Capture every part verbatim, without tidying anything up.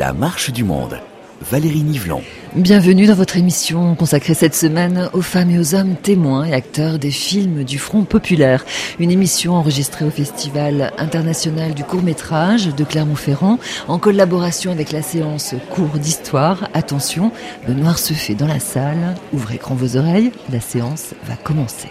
La marche du monde. Valérie Nivelon. Bienvenue dans votre émission consacrée cette semaine aux femmes et aux hommes témoins et acteurs des films du Front populaire. Une émission enregistrée au Festival international du court-métrage de Clermont-Ferrand en collaboration avec la séance cours d'histoire. Attention, le noir se fait dans la salle. Ouvrez grand vos oreilles, la séance va commencer.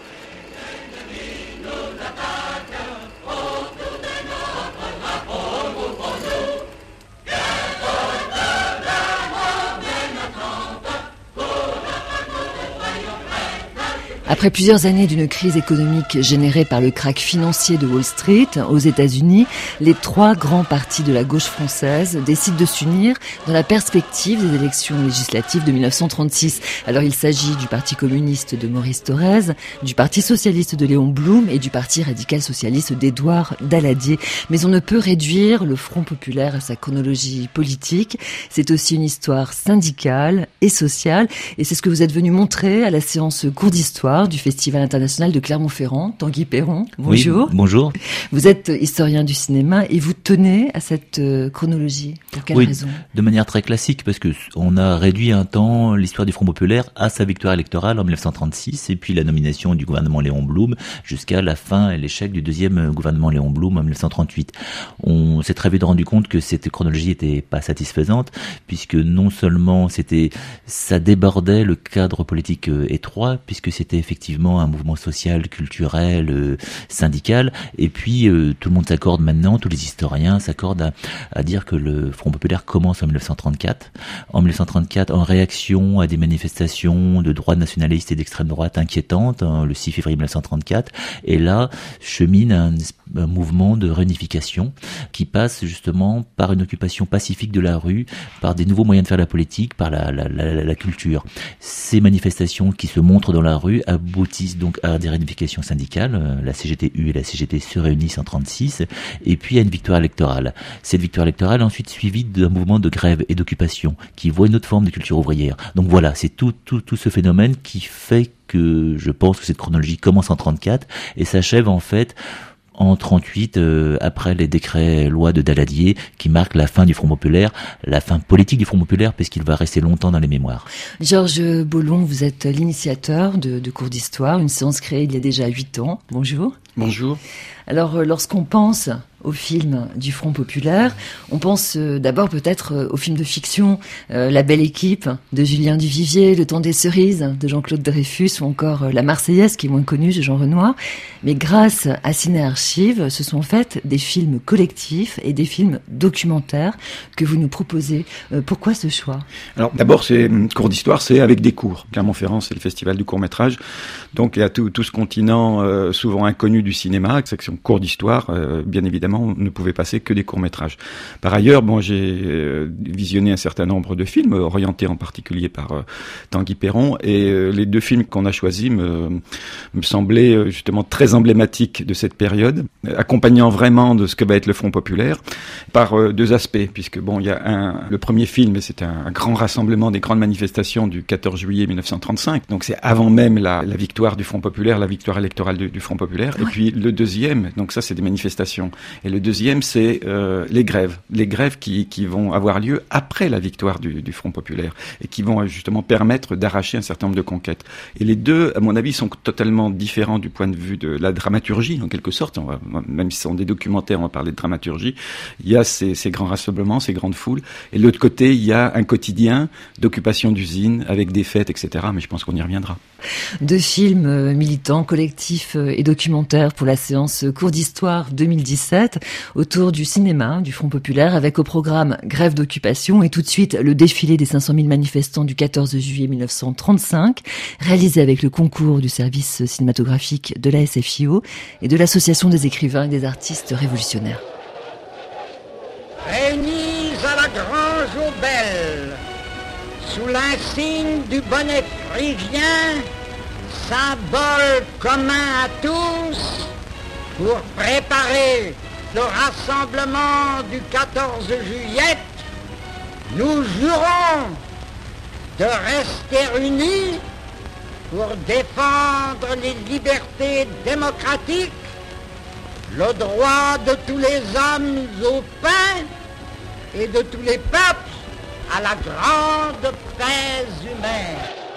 Après plusieurs années d'une crise économique générée par le krach financier de Wall Street aux États-Unis, les trois grands partis de la gauche française décident de s'unir dans la perspective des élections législatives de dix-neuf cent trente-six. Alors il s'agit du Parti communiste de Maurice Thorez, du Parti socialiste de Léon Blum et du Parti radical socialiste d'Édouard Daladier. Mais on ne peut réduire le Front populaire à sa chronologie politique. C'est aussi une histoire syndicale et sociale. Et c'est ce que vous êtes venu montrer à la séance cours d'histoire du Festival international de Clermont-Ferrand. Tanguy Perron, bonjour. Oui, bonjour. Vous êtes historien du cinéma et vous tenez à cette euh, chronologie. Pour quelle oui, raison ? De manière très classique, parce que on a réduit un temps l'histoire du Front populaire à sa victoire électorale en dix-neuf cent trente-six et puis la nomination du gouvernement Léon Blum jusqu'à la fin et l'échec du deuxième gouvernement Léon Blum en dix-neuf cent trente-huit. On s'est très vite rendu compte que cette chronologie était pas satisfaisante puisque non seulement c'était, ça débordait le cadre politique euh, étroit puisque c'était effectivement un mouvement social, culturel, euh, syndical, et puis euh, tout le monde s'accorde maintenant, tous les historiens s'accordent à, à dire que le Front populaire commence en dix-neuf cent trente-quatre. En dix-neuf cent trente-quatre, en réaction à des manifestations de droite nationaliste et d'extrême droite inquiétantes, hein, le six février dix-neuf cent trente-quatre, et là chemine un, un mouvement de réunification qui passe justement par une occupation pacifique de la rue, par des nouveaux moyens de faire la politique, par la, la, la, la culture. Ces manifestations qui se montrent dans la rue aboutissent donc à des réunifications syndicales. La C G T U et la C G T se réunissent en trente-six, et puis à une victoire électorale. Cette victoire électorale est ensuite suivie d'un mouvement de grève et d'occupation qui voit une autre forme de culture ouvrière. Donc voilà, c'est tout, tout, tout ce phénomène qui fait que je pense que cette chronologie commence en trente-quatre et s'achève en fait en trente-huit, euh, après les décrets lois de Daladier, qui marquent la fin du Front populaire, la fin politique du Front populaire, puisqu'il va rester longtemps dans les mémoires. Georges Bollon, vous êtes l'initiateur de, de cours d'histoire, une séance créée il y a déjà huit ans. Bonjour. Bonjour. Alors, euh, lorsqu'on pense au film du Front populaire, on pense euh, d'abord peut-être euh, au film de fiction euh, La Belle Équipe de Julien Duvivier, Le Temps des Cerises de Jean-Claude Dreyfus ou encore euh, La Marseillaise qui est moins connue de Jean Renoir. Mais grâce à Ciné Archives, ce sont en fait des films collectifs et des films documentaires que vous nous proposez. Euh, pourquoi ce choix ? Alors d'abord, c'est cours d'histoire, c'est avec des cours. Clermont-Ferrand, c'est le festival du court-métrage. Donc il y a tout, tout ce continent euh, souvent inconnu du cinéma, section cours d'histoire, euh, bien évidemment, on ne pouvait passer que des courts-métrages. Par ailleurs, bon, j'ai euh, visionné un certain nombre de films, orientés en particulier par euh, Tanguy Perron, et euh, les deux films qu'on a choisis me, me semblaient euh, justement très emblématiques de cette période, euh, accompagnant vraiment de ce que va être le Front populaire, par euh, deux aspects, puisque bon, il y a un, le premier film, c'est un, un grand rassemblement des grandes manifestations du quatorze juillet dix-neuf cent trente-cinq, donc c'est avant même la, la victoire du Front populaire, la victoire électorale du, du Front populaire, ouais. Et puis le deuxième, donc ça c'est des manifestations. Et le deuxième, c'est euh, les grèves. Les grèves qui, qui vont avoir lieu après la victoire du, du Front populaire et qui vont justement permettre d'arracher un certain nombre de conquêtes. Et les deux, à mon avis, sont totalement différents du point de vue de la dramaturgie, en quelque sorte. On va, même si ce sont des documentaires, on va parler de dramaturgie. Il y a ces, ces grands rassemblements, ces grandes foules. Et de l'autre côté, il y a un quotidien d'occupation d'usines avec des fêtes, et cetera. Mais je pense qu'on y reviendra. Deux films euh, militants, collectifs euh, et documentaires pour la séance cours d'histoire deux mille dix-sept autour du cinéma, du Front populaire, avec au programme Grève d'occupation et tout de suite le défilé des cinq cent mille manifestants du quatorze juillet dix-neuf cent trente-cinq, réalisé avec le concours du service cinématographique de la S F I O et de l'Association des écrivains et des artistes révolutionnaires. Réunis à la Grange aux Belles, sous l'insigne du bonnet phrygien, symbole commun à tous, pour préparer le rassemblement du quatorze juillet, nous jurons de rester unis pour défendre les libertés démocratiques, le droit de tous les hommes au pain et de tous les peuples à la grande paix humaine.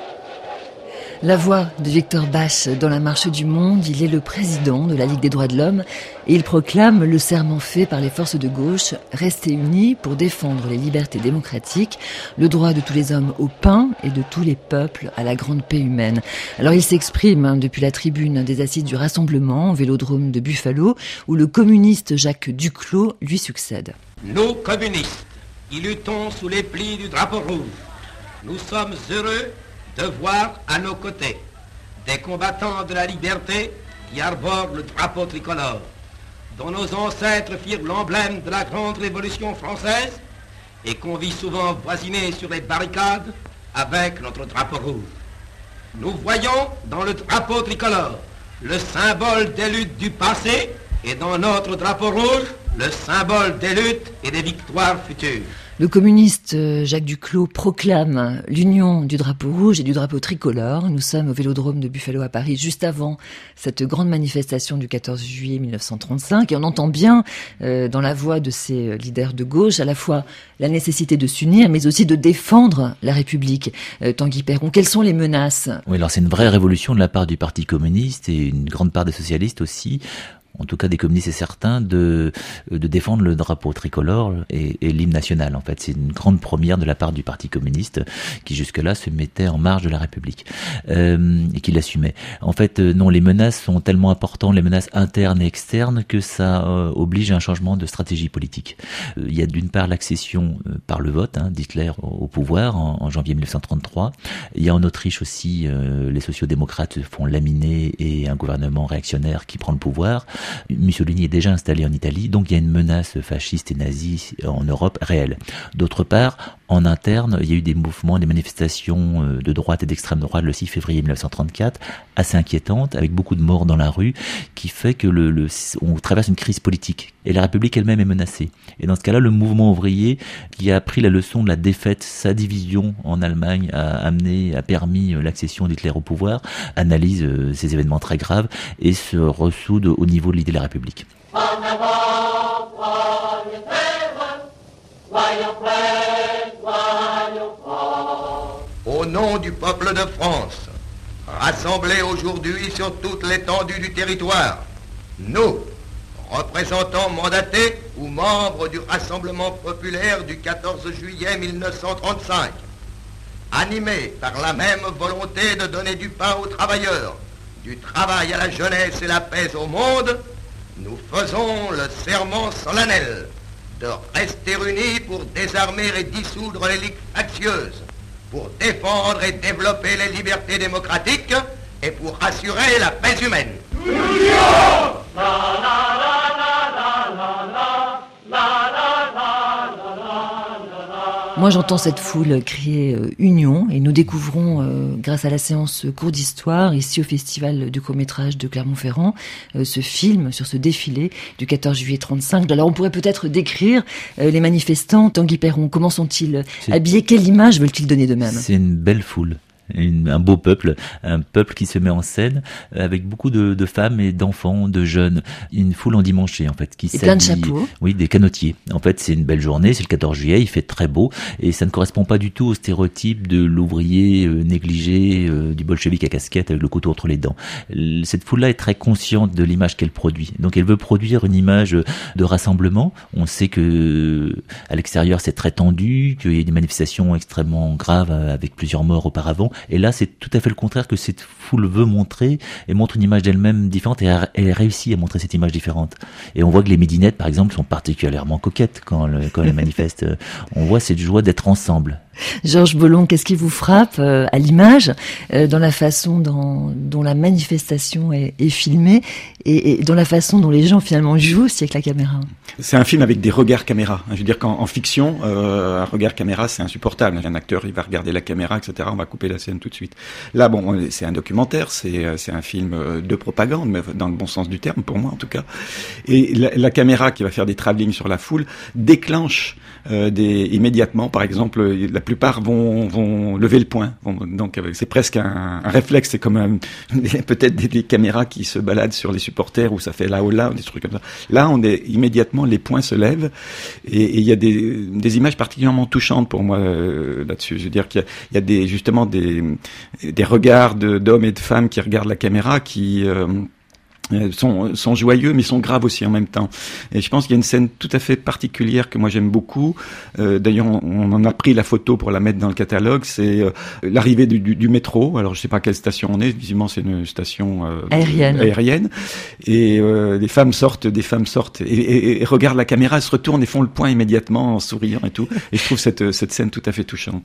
La voix de Victor Basch dans la Marche du Monde, il est le président de la Ligue des droits de l'homme et il proclame le serment fait par les forces de gauche, rester unis pour défendre les libertés démocratiques, le droit de tous les hommes au pain et de tous les peuples à la grande paix humaine. Alors il s'exprime hein, depuis la tribune des assises du Rassemblement au Vélodrome de Buffalo où le communiste Jacques Duclos lui succède. Nous, communistes, qui luttons sous les plis du drapeau rouge, nous sommes heureux de voir à nos côtés des combattants de la liberté qui arborent le drapeau tricolore, dont nos ancêtres firent l'emblème de la grande révolution française et qu'on vit souvent voisiner sur les barricades avec notre drapeau rouge. Nous voyons dans le drapeau tricolore le symbole des luttes du passé et dans notre drapeau rouge le symbole des luttes et des victoires futures. Le communiste Jacques Duclos proclame l'union du drapeau rouge et du drapeau tricolore. Nous sommes au Vélodrome de Buffalo à Paris, juste avant cette grande manifestation du quatorze juillet mille neuf cent trente-cinq. Et on entend bien euh, dans la voix de ces leaders de gauche à la fois la nécessité de s'unir, mais aussi de défendre la République. Euh, Tanguy Perron, quelles sont les menaces ? Oui, alors c'est une vraie révolution de la part du Parti communiste et une grande part des socialistes aussi. En tout cas des communistes, c'est certain, de, de défendre le drapeau tricolore et, et l'hymne national. En fait, c'est une grande première de la part du Parti communiste qui jusque-là se mettait en marge de la République euh, et qui l'assumait. En fait, euh, non, les menaces sont tellement importantes, les menaces internes et externes, que ça euh, oblige à un changement de stratégie politique. Euh, il y a d'une part l'accession euh, par le vote hein, d'Hitler au, au pouvoir en, en janvier mille neuf cent trente-trois. Il y a en Autriche aussi, euh, les sociaux-démocrates font laminer et un gouvernement réactionnaire qui prend le pouvoir. Mussolini est déjà installé en Italie, donc il y a une menace fasciste et nazie en Europe réelle. D'autre part, en interne, il y a eu des mouvements, des manifestations de droite et d'extrême droite le six février mille neuf cent trente-quatre, assez inquiétantes, avec beaucoup de morts dans la rue, qui fait que le, le, on traverse une crise politique. Et la République elle-même est menacée. Et dans ce cas-là, le mouvement ouvrier, qui a appris la leçon de la défaite, sa division en Allemagne a amené, a permis l'accession d'Hitler au pouvoir, analyse euh, ces événements très graves et se ressoude au niveau de l'idée de la République. En avant, soyez frères, soyons frères, soyons forts. Au nom du peuple de France, rassemblés aujourd'hui sur toute l'étendue du territoire, nous, représentants mandatés ou membres du Rassemblement populaire du quatorze juillet mille neuf cent trente-cinq, animés par la même volonté de donner du pain aux travailleurs, du travail à la jeunesse et la paix au monde, nous faisons le serment solennel de rester unis pour désarmer et dissoudre les ligues factieuses, pour défendre et développer les libertés démocratiques et pour assurer la paix humaine. Moi, j'entends cette foule crier euh, Union et nous découvrons, euh, grâce à la séance cours d'histoire, ici au Festival du court-métrage de Clermont-Ferrand, euh, ce film sur ce défilé du quatorze juillet trente-cinq. Alors, on pourrait peut-être décrire euh, les manifestants. Tanguy Perron, comment sont-ils C'est... habillés ? Quelle image veulent-ils donner d'eux-mêmes ? C'est une belle foule. Une, un beau peuple, un peuple qui se met en scène avec beaucoup de, de femmes et d'enfants, de jeunes, une foule endimanchée en fait, qui et plein de chapeaux. Oui, des canotiers. En fait, c'est une belle journée, c'est le quatorze juillet, il fait très beau et ça ne correspond pas du tout au stéréotype de l'ouvrier euh, négligé, euh, du bolchevique à casquette avec le couteau entre les dents. Cette foule-là est très consciente de l'image qu'elle produit. Donc, elle veut produire une image de rassemblement. On sait que à l'extérieur, c'est très tendu, qu'il y a des manifestations extrêmement graves avec plusieurs morts auparavant. Et là, c'est tout à fait le contraire que cette foule veut montrer et montre une image d'elle-même différente et elle réussit à montrer cette image différente. Et on voit que les midinettes, par exemple, sont particulièrement coquettes quand, le, quand elles manifestent. On voit cette joie d'être ensemble. Georges Bollon, qu'est-ce qui vous frappe euh, à l'image, euh, dans la façon dont, dont la manifestation est, est filmée et, et dans la façon dont les gens finalement jouent aussi avec la caméra? C'est un film avec des regards caméra. Je veux dire qu'en en fiction, euh, un regard caméra, c'est insupportable. Un acteur, il va regarder la caméra, et cetera. On va couper la scène tout de suite. Là, bon, c'est un documentaire, c'est, c'est un film de propagande, mais dans le bon sens du terme, pour moi en tout cas. Et la, la caméra qui va faire des travelling sur la foule déclenche euh, des, immédiatement, par exemple, la plupart vont, vont lever le poing. Vont, donc c'est presque un, un réflexe. C'est comme un, peut-être des, des caméras qui se baladent sur les supporters où ça fait là ou là, ou des trucs comme ça. Là, on est immédiatement, les poings se lèvent et il y a des, des images particulièrement touchantes pour moi euh, là-dessus. Je veux dire qu'il y a, il y a des, justement des, des regards de, d'hommes et de femmes qui regardent la caméra qui euh, sont, sont joyeux mais sont graves aussi en même temps. Et je pense qu'il y a une scène tout à fait particulière que moi j'aime beaucoup. Euh, d'ailleurs, on, on en a pris la photo pour la mettre dans le catalogue. C'est euh, l'arrivée du, du, du métro. Alors je sais pas à quelle station on est. Visiblement c'est une station euh, aérienne. aérienne. Et euh, les femmes sortent, des femmes sortent et, et, et regardent la caméra, elles se retournent et font le point immédiatement en souriant et tout. Et je trouve cette, cette scène tout à fait touchante.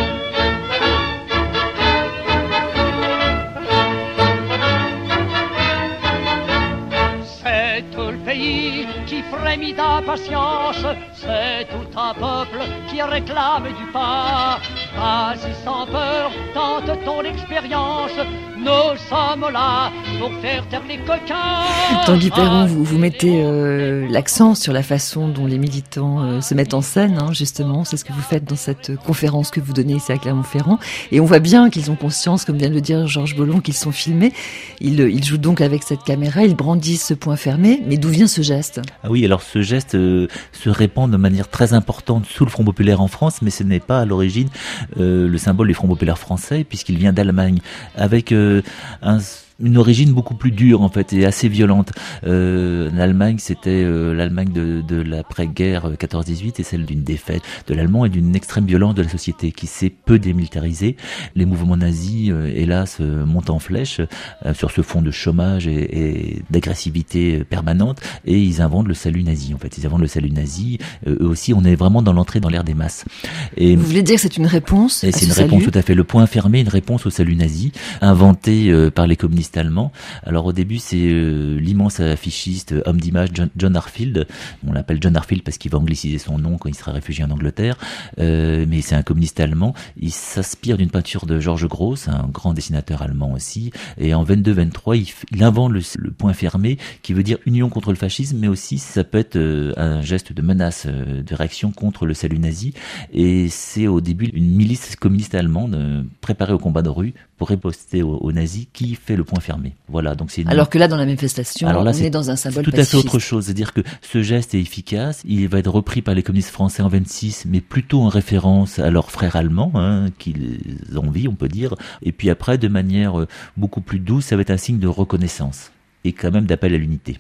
Frémit d'impatience, c'est tout un peuple qui réclame du pain. Vas-y sans peur, tente ton expérience, nous sommes là pour faire taire les coquins. Tanguy Perron, vous, vous mettez euh, l'accent sur la façon dont les militants euh, se mettent en scène, hein, justement, c'est ce que vous faites dans cette conférence que vous donnez ici à Clermont-Ferrand. Et on voit bien qu'ils ont conscience, comme vient de le dire Georges Bollon, qu'ils sont filmés. Ils, ils jouent donc avec cette caméra, ils brandissent ce poing fermé, mais d'où vient ce geste ? Ah oui, alors ce geste euh, se répand de manière très importante sous le Front populaire en France, mais ce n'est pas à l'origine euh, le symbole du Front populaire français, puisqu'il vient d'Allemagne, avec euh, un... une origine beaucoup plus dure en fait et assez violente. Euh, L'Allemagne, c'était euh, l'Allemagne de, de l'après-guerre quatorze dix-huit et celle d'une défaite de l'Allemand et d'une extrême violence de la société qui s'est peu démilitarisée. Les mouvements nazis, euh, hélas, euh, montent en flèche euh, sur ce fond de chômage et, et d'agressivité permanente et ils inventent le salut nazi. En fait, ils inventent le salut nazi. Euh, eux aussi, on est vraiment dans l'entrée dans l'ère des masses. Et, vous voulez dire que c'est une réponse et à c'est ce une réponse salut ? tout à fait. Le point fermé, une réponse au salut nazi inventé euh, par les communistes allemand. Alors au début c'est euh, l'immense affichiste, euh, homme d'image John, John Arfield, on l'appelle John Arfield parce qu'il va angliciser son nom quand il sera réfugié en Angleterre, euh, mais c'est un communiste allemand. Il s'inspire d'une peinture de Georges Gross, un grand dessinateur allemand aussi, et en vingt-deux vingt-trois il, il invente le, le point fermé qui veut dire union contre le fascisme, mais aussi ça peut être euh, un geste de menace, euh, de réaction contre le salut nazi, et c'est au début une milice communiste allemande euh, préparée au combat de rue pour riposter aux, aux nazis qui fait le point fermé. Voilà, donc c'est une... Alors que là, dans la manifestation, Alors là, on est dans un symbole tout pacifiste. à fait autre chose. C'est-à-dire que ce geste est efficace. Il va être repris par les communistes français en vingt-six, mais plutôt en référence à leurs frères allemands, hein, qu'ils envient, on peut dire. Et puis après, de manière beaucoup plus douce, ça va être un signe de reconnaissance et quand même d'appel à l'unité.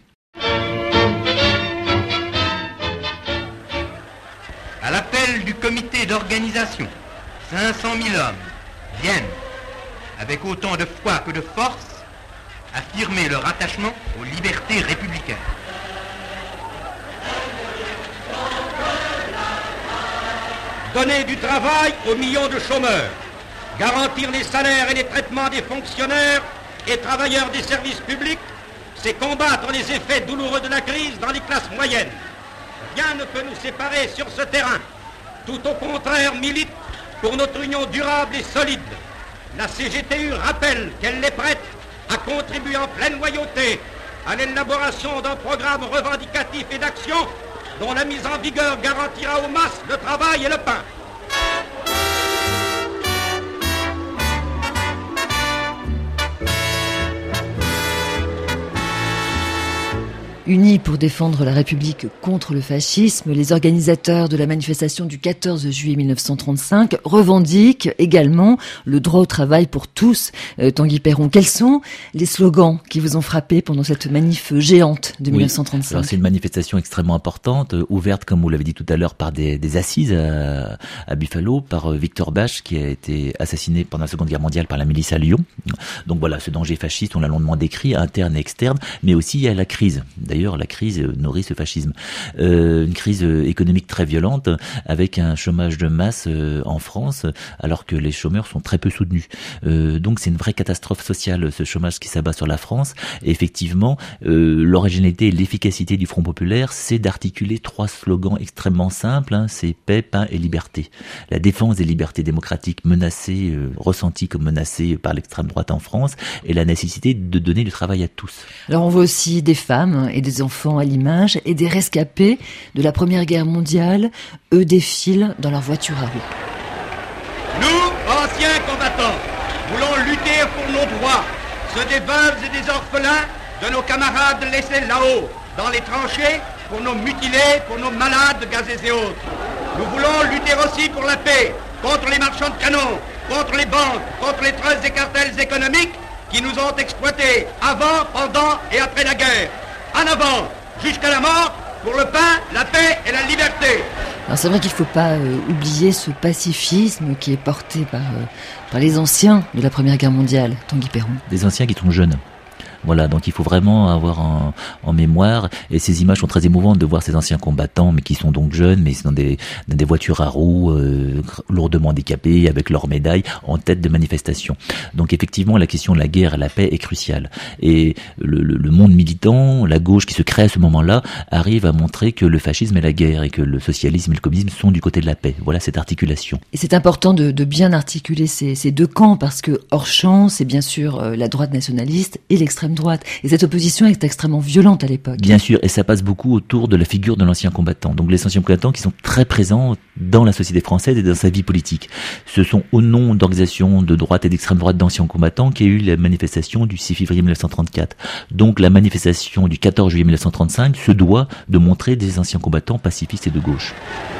À l'appel du comité d'organisation, cinq cent mille hommes viennent, avec autant de foi que de force, affirmer leur attachement aux libertés républicaines. Donner du travail aux millions de chômeurs, garantir les salaires et les traitements des fonctionnaires et travailleurs des services publics, c'est combattre les effets douloureux de la crise dans les classes moyennes. Rien ne peut nous séparer sur ce terrain. Tout au contraire milite pour notre union durable et solide. La C G T U rappelle qu'elle est prête à contribuer en pleine loyauté à l'élaboration d'un programme revendicatif et d'action dont la mise en vigueur garantira aux masses le travail et le pain. Unis pour défendre la République contre le fascisme, les organisateurs de la manifestation du quatorze juillet mille neuf cent trente-cinq revendiquent également le droit au travail pour tous. Euh, Tanguy Perron, quels sont les slogans qui vous ont frappé pendant cette manif géante de oui. mille neuf cent trente-cinq? Alors c'est une manifestation extrêmement importante, euh, ouverte, comme vous l'avez dit tout à l'heure, par des, des assises à, à Buffalo, par euh, Victor Bache, qui a été assassiné pendant la Seconde Guerre mondiale par la milice à Lyon. Donc voilà, ce danger fasciste, on l'a longuement décrit, interne et externe, mais aussi il y a la crise. D'ailleurs, la crise nourrit ce fascisme. Euh, une crise économique très violente, avec un chômage de masse euh, en France, alors que les chômeurs sont très peu soutenus. Euh, donc c'est une vraie catastrophe sociale, ce chômage qui s'abat sur la France. Et effectivement, euh, l'originalité et l'efficacité du Front populaire, c'est d'articuler trois slogans extrêmement simples, hein, c'est paix, pain et liberté. La défense des libertés démocratiques menacées, euh, ressenties comme menacées par l'extrême droite en France, et la nécessité de donner du travail à tous. Alors on voit aussi des femmes et des enfants à l'image, et des rescapés de la Première Guerre mondiale. Eux défilent dans leur voiture à roues. lutter pour nos droits, ceux des veuves et des orphelins, de nos camarades laissés là-haut, dans les tranchées, pour nos mutilés, pour nos malades gazés et autres. Nous voulons lutter aussi pour la paix, contre les marchands de canons, contre les banques, contre les trustes et cartels économiques qui nous ont exploités avant, pendant et après la guerre. En avant, jusqu'à la mort, pour le pain, la paix et la liberté. Alors c'est vrai qu'il ne faut pas euh, oublier ce pacifisme qui est porté par, euh, par les anciens de la Première Guerre mondiale, Tanguy Péron. Des anciens qui sont jeunes. Voilà, donc il faut vraiment avoir en, en mémoire, et ces images sont très émouvantes de voir ces anciens combattants, mais qui sont donc jeunes, mais ils sont dans des, dans des voitures à roues, euh, lourdement handicapés, avec leurs médailles, en tête de manifestation. Donc effectivement, la question de la guerre et la paix est cruciale. Et le, le, le monde militant, la gauche qui se crée à ce moment-là, arrive à montrer que le fascisme est la guerre, et que le socialisme et le communisme sont du côté de la paix. Voilà cette articulation. Et c'est important de, de bien articuler ces, ces deux camps, parce que hors champ, c'est bien sûr euh, la droite nationaliste et l'extrême droite. Et cette opposition est extrêmement violente à l'époque. Bien sûr, et ça passe beaucoup autour de la figure de l'ancien combattant. Donc les anciens combattants qui sont très présents dans la société française et dans sa vie politique. Ce sont au nom d'organisations de droite et d'extrême droite d'anciens combattants qu'il y a eu la manifestation du six février mille neuf cent trente-quatre. Donc la manifestation du quatorze juillet mille neuf cent trente-cinq se doit de montrer des anciens combattants pacifistes et de gauche.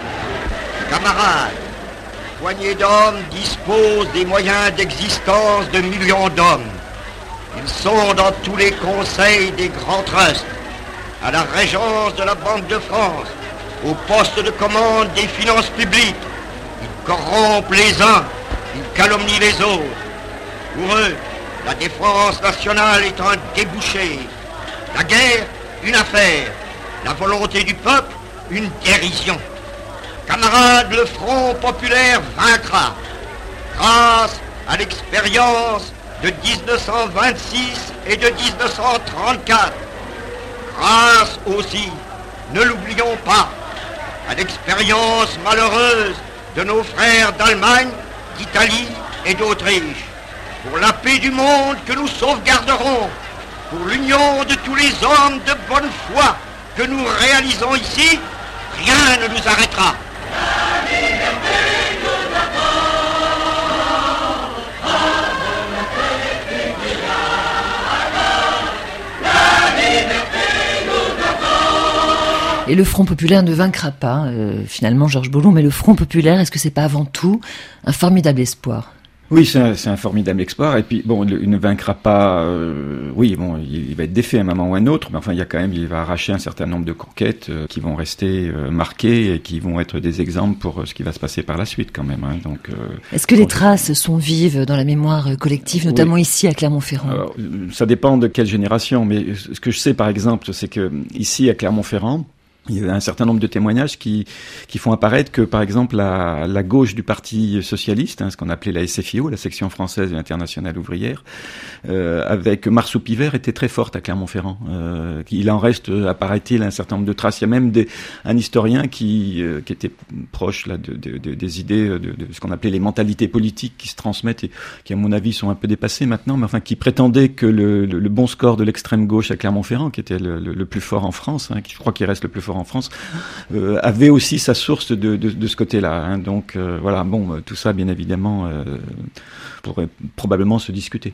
Camarades, poignée d'hommes disposent des moyens d'existence de millions d'hommes. Ils sont dans tous les conseils des grands trusts, à la régence de la Banque de France, au poste de commande des finances publiques. Ils corrompent les uns, ils calomnient les autres. Pour eux, la défense nationale est un débouché, la guerre, une affaire, la volonté du peuple, une dérision. Camarades, le Front populaire vaincra, grâce à l'expérience de dix-neuf cent vingt-six et de dix-neuf cent trente-quatre. Grâce aussi, ne l'oublions pas, à l'expérience malheureuse de nos frères d'Allemagne, d'Italie et d'Autriche. Pour la paix du monde que nous sauvegarderons, pour l'union de tous les hommes de bonne foi que nous réalisons ici, rien ne nous arrêtera. La liberté nous attend. Et le Front populaire ne vaincra pas, euh, finalement, Georges Boulon, mais le Front populaire, est-ce que c'est pas avant tout un formidable espoir ? Oui, c'est un, c'est un formidable espoir. Et puis, bon, il ne vaincra pas. Euh, oui, bon, il, il va être défait à un moment ou à un autre, mais enfin, il y a quand même, il va arracher un certain nombre de conquêtes euh, qui vont rester euh, marquées et qui vont être des exemples pour euh, ce qui va se passer par la suite, quand même. Hein. Donc, euh, est-ce que les traces sont vives dans la mémoire collective, notamment oui. ici à Clermont-Ferrand ? Alors, ça dépend de quelle génération, mais ce que je sais, par exemple, c'est que ici à Clermont-Ferrand, il y a un certain nombre de témoignages qui qui font apparaître que, par exemple, la, la gauche du Parti socialiste, hein, ce qu'on appelait la S F I O, la section française de l'Internationale ouvrière, euh, avec Marsoupy-Vert, était très forte à Clermont-Ferrand. Euh, il en reste, apparaît-il, un certain nombre de traces. Il y a même des, un historien qui euh, qui était proche là de, de, de des idées de, de ce qu'on appelait les mentalités politiques qui se transmettent et qui, à mon avis, sont un peu dépassées maintenant, mais enfin qui prétendait que le, le, le bon score de l'extrême gauche à Clermont-Ferrand, qui était le, le, le plus fort en France, hein, qui, je crois qu'il reste le plus fort en France, euh, avait aussi sa source de, de, de ce côté-là. Hein. Donc euh, voilà, bon, tout ça, bien évidemment, euh, pourrait probablement se discuter.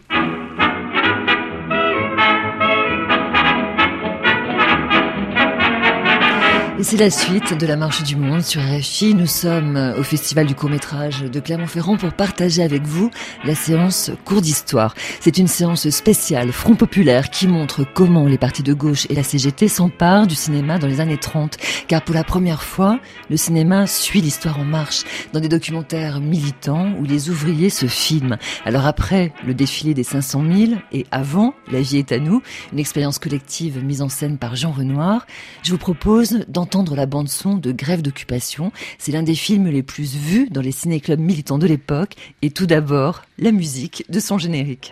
Et c'est la suite de la Marche du Monde sur R F I. Nous sommes au Festival du court-métrage de Clermont-Ferrand pour partager avec vous la séance Cours d'Histoire. C'est une séance spéciale Front populaire qui montre comment les partis de gauche et la C G T s'emparent du cinéma dans les années trente. Car pour la première fois, le cinéma suit l'histoire en marche dans des documentaires militants où les ouvriers se filment. Alors après le défilé des cinq cent mille et avant La vie est à nous, une expérience collective mise en scène par Jean Renoir, je vous propose d'entendre entendre la bande-son de Grève d'occupation. C'est l'un des films les plus vus dans les ciné-clubs militants de l'époque. Et tout d'abord, la musique de son générique.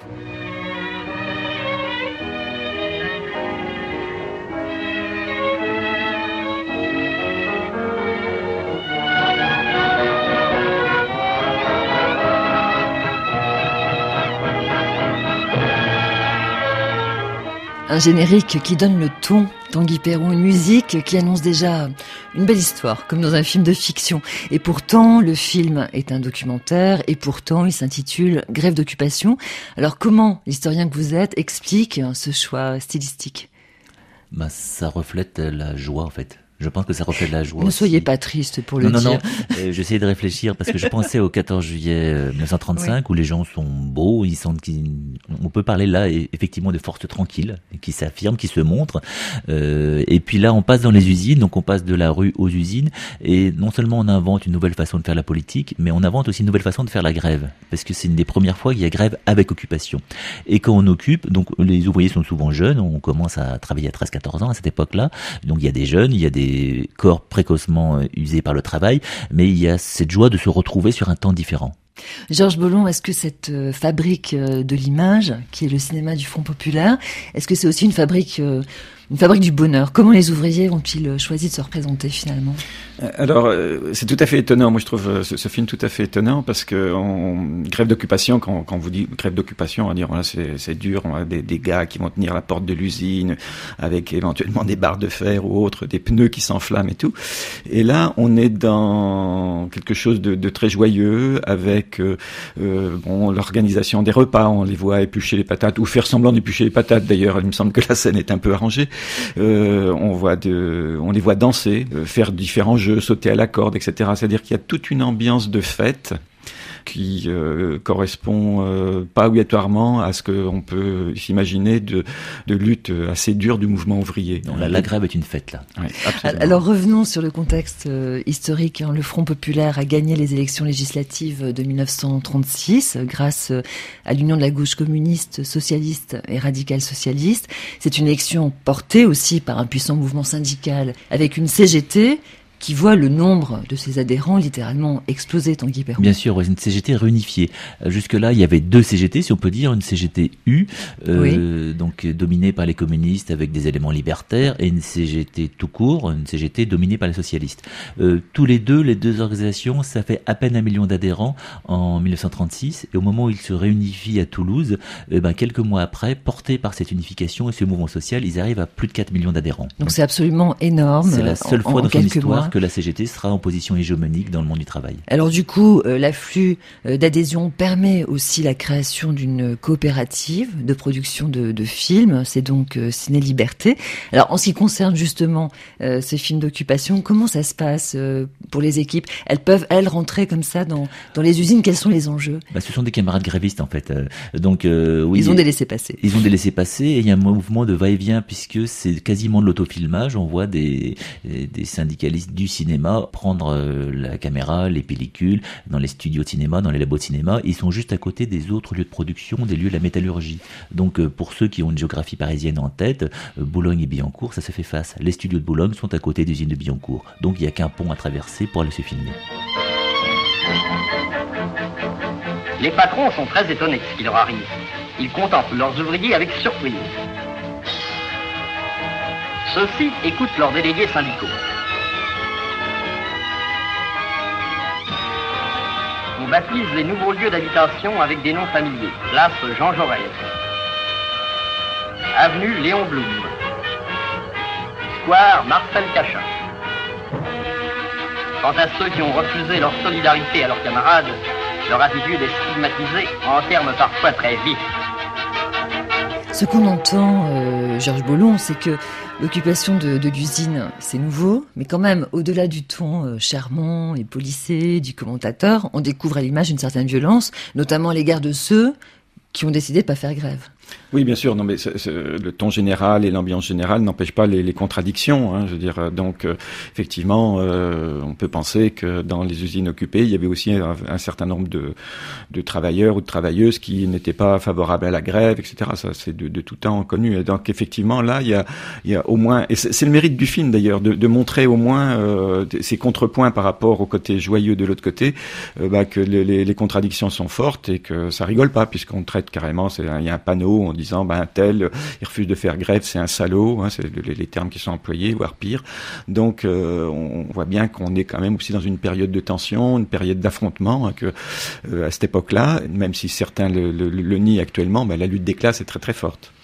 Un générique qui donne le ton, Tanguy Perron, une musique qui annonce déjà une belle histoire, comme dans un film de fiction. Et pourtant, le film est un documentaire, et pourtant, il s'intitule « Grève d'occupation ». Alors comment l'historien que vous êtes explique ce choix stylistique ? Bah, ça reflète la joie, en fait. Je pense que ça reflète la joie. Ne aussi. soyez pas triste pour le non, dire. Non, non, euh, j'essayais de réfléchir parce que je pensais au quatorze juillet mille neuf cent trente-cinq oui. où les gens sont beaux, ils sont, qui, on peut parler là effectivement de forces tranquilles qui s'affirment, qui se montrent. Euh, et puis là, on passe dans les usines, donc on passe de la rue aux usines et non seulement on invente une nouvelle façon de faire la politique, mais on invente aussi une nouvelle façon de faire la grève parce que c'est une des premières fois qu'il y a grève avec occupation. Et quand on occupe, donc les ouvriers sont souvent jeunes, on commence à travailler à treize quatorze ans à cette époque-là, donc il y a des jeunes, il y a des corps précocement usés par le travail, mais il y a cette joie de se retrouver sur un temps différent. Georges Bollon, est-ce que cette fabrique de l'image, qui est le cinéma du Front populaire, est-ce que c'est aussi une fabrique, une fabrique du bonheur ? Comment les ouvriers ont-ils choisi de se représenter finalement ? Alors, c'est tout à fait étonnant. Moi, je trouve ce, ce film tout à fait étonnant parce que on, grève d'occupation, quand, quand on vous dit grève d'occupation, on va dire là, c'est, c'est dur. On a des, des gars qui vont tenir la porte de l'usine avec éventuellement des barres de fer ou autres, des pneus qui s'enflamment et tout. Et là, on est dans quelque chose de, de très joyeux avec euh, euh, bon, l'organisation des repas. On les voit éplucher les patates ou faire semblant d'éplucher les patates. D'ailleurs, il me semble que la scène est un peu arrangée. Euh, on voit de, on les voit danser, euh, faire différents jeux, sauter à la corde, et cetera. C'est-à-dire qu'il y a toute une ambiance de fête qui euh, correspond euh, pas obligatoirement à ce qu'on peut s'imaginer de, de lutte assez dure du mouvement ouvrier. Non, la, la grève est une fête, là. Oui, absolument. Alors revenons sur le contexte euh, historique. Hein. Le Front populaire a gagné les élections législatives de mille neuf cent trente-six grâce à l'union de la gauche communiste, socialiste et radicale socialiste. C'est une élection portée aussi par un puissant mouvement syndical avec une C G T qui voit le nombre de ses adhérents littéralement exploser, Tanguy Perron. Bien sûr, une C G T réunifiée. Jusque-là, il y avait deux C G T, si on peut dire, une C G T U, euh, oui. donc dominée par les communistes avec des éléments libertaires, et une C G T tout court, une C G T dominée par les socialistes. Euh, tous les deux, les deux organisations, ça fait à peine un million d'adhérents en mille neuf cent trente-six, et au moment où ils se réunifient à Toulouse, eh ben, quelques mois après, portés par cette unification et ce mouvement social, ils arrivent à plus de quatre millions d'adhérents. Donc, donc c'est absolument énorme. C'est la seule en, fois en dans son histoire mois. que la C G T sera en position hégémonique dans le monde du travail. Alors du coup, euh, l'afflux euh, d'adhésion permet aussi la création d'une coopérative de production de, de films, c'est donc euh, Ciné Liberté. Alors en ce qui concerne justement euh, ces films d'occupation, comment ça se passe euh, pour les équipes ? Elles peuvent, elles, rentrer comme ça dans, dans les usines, quels sont les enjeux ? Bah, ce sont des camarades grévistes en fait. Euh, donc, euh, oui, ils ont des laissés-passer. Ils ont des laissés-passer et il y a un mouvement de va-et-vient puisque c'est quasiment de l'autofilmage. On voit des, des syndicalistes du cinéma prendre euh, la caméra, les pellicules, dans les studios de cinéma, dans les labos de cinéma. Ils sont juste à côté des autres lieux de production, des lieux de la métallurgie. Donc euh, pour ceux qui ont une géographie parisienne en tête, euh, Boulogne et Billancourt, ça se fait face. Les studios de Boulogne sont à côté des usines de Billancourt. Donc il n'y a qu'un pont à traverser pour aller se filmer. Les patrons sont très étonnés de ce qui leur arrive. Ils contemplent leurs ouvriers avec surprise. Ceux-ci écoutent leurs délégués syndicaux. On baptise les nouveaux lieux d'habitation avec des noms familiers. Place Jean Jaurès, avenue Léon Blum, square Marcel Cachin. Quant à ceux qui ont refusé leur solidarité à leurs camarades, leur attitude est stigmatisée en termes parfois très vifs. Ce qu'on entend, euh, Georges Bollon, c'est que l'occupation de, de l'usine, c'est nouveau, mais quand même, au-delà du ton euh, charmant et policé du commentateur, on découvre à l'image une certaine violence, notamment à l'égard de ceux qui ont décidé de pas faire grève. Oui, bien sûr. Non, mais c'est, c'est, le ton général et l'ambiance générale n'empêchent pas les, les contradictions. Hein, je veux dire, donc euh, effectivement, euh, on peut penser que dans les usines occupées, il y avait aussi un, un certain nombre de, de travailleurs ou de travailleuses qui n'étaient pas favorables à la grève, et cetera. Ça, c'est de, de tout temps connu. Et donc, effectivement, là, il y a, il y a au moins, et c'est, c'est le mérite du film d'ailleurs, de, de montrer au moins euh, ces contrepoints par rapport au côté joyeux de l'autre côté, euh, bah, que les, les, les contradictions sont fortes et que ça rigole pas, puisqu'on traite carrément. C'est, il y a un panneau en disant ben un tel il refuse de faire grève, c'est un salaud, hein, c'est les, les termes qui sont employés, voire pire. Donc euh, on voit bien qu'on est quand même aussi dans une période de tension, une période d'affrontement, hein, que euh, à cette époque-là, même si certains le, le, le nient actuellement, ben, la lutte des classes est très très forte.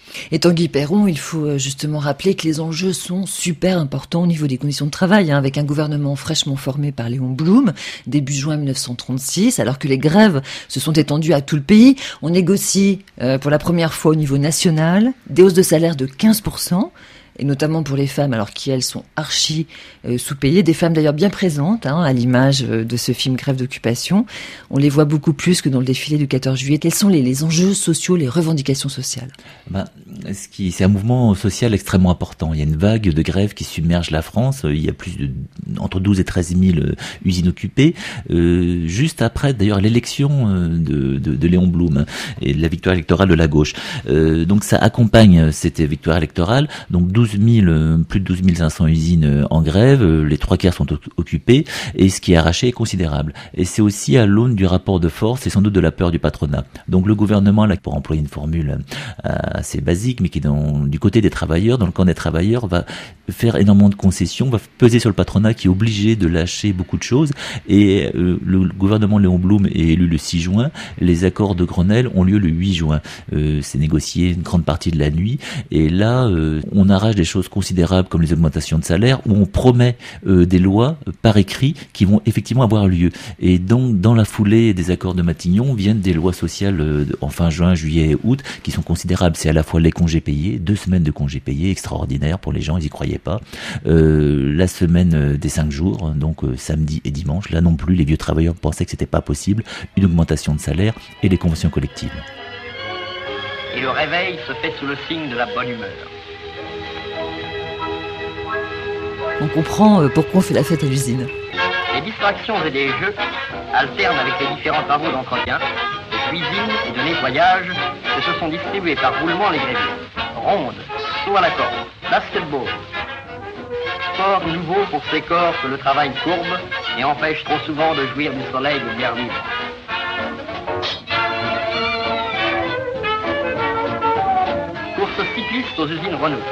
Et Tanguy Perron, il faut justement rappeler que les enjeux sont super importants au niveau des conditions de travail, hein, avec un gouvernement fraîchement formé par Léon Blum, début juin mille neuf cent trente-six, alors que les grèves se sont étendues à tout le pays. On négocie euh, pour la première fois au niveau national des hausses de salaire de quinze pour cent. Et notamment pour les femmes, alors qui elles sont archi euh, sous-payées, des femmes d'ailleurs bien présentes, hein, à l'image euh, de ce film Grève d'occupation. On les voit beaucoup plus que dans le défilé du quatorze juillet. Quels sont les, les enjeux sociaux, les revendications sociales ? Ben, ce qui, c'est un mouvement social extrêmement important. Il y a une vague de grève qui submerge la France. Il y a plus de entre douze et treize mille usines occupées. Euh, juste après, d'ailleurs, l'élection de, de, de Léon Blum et de la victoire électorale de la gauche. Euh, donc ça accompagne cette victoire électorale. Donc douze mille, plus de douze mille cinq cents usines en grève, les trois quarts sont occupés, et ce qui est arraché est considérable. Et c'est aussi à l'aune du rapport de force et sans doute de la peur du patronat. Donc le gouvernement, là, pour employer une formule assez basique, mais qui est dans, du côté des travailleurs, dans le camp des travailleurs, va faire énormément de concessions, va peser sur le patronat qui est obligé de lâcher beaucoup de choses. Et euh, le gouvernement Léon Blum est élu le six juin, les accords de Grenelle ont lieu le huit juin. Euh, c'est négocié une grande partie de la nuit, et là, euh, on arrache des choses considérables comme les augmentations de salaire, où on promet euh, des lois euh, par écrit qui vont effectivement avoir lieu. Et donc, dans la foulée des accords de Matignon, viennent des lois sociales euh, en fin juin, juillet et août, qui sont considérables. C'est à la fois les congés payés, deux semaines de congés payés, extraordinaires pour les gens, ils y croyaient pas. Euh, la semaine des cinq jours, donc euh, samedi et dimanche, là non plus, les vieux travailleurs pensaient que c'était pas possible. Une augmentation de salaire et les conventions collectives. Et le réveil se fait sous le signe de la bonne humeur. On comprend pourquoi on fait la fête à l'usine. Les distractions et les jeux alternent avec les différents travaux d'entretien, de cuisine et de nettoyage que se sont distribués par roulement les grévistes. Ronde, saut à la corde, basketball. Sport nouveau pour ces corps que le travail courbe et empêche trop souvent de jouir du soleil de l'air libre. Course cycliste aux usines Renault.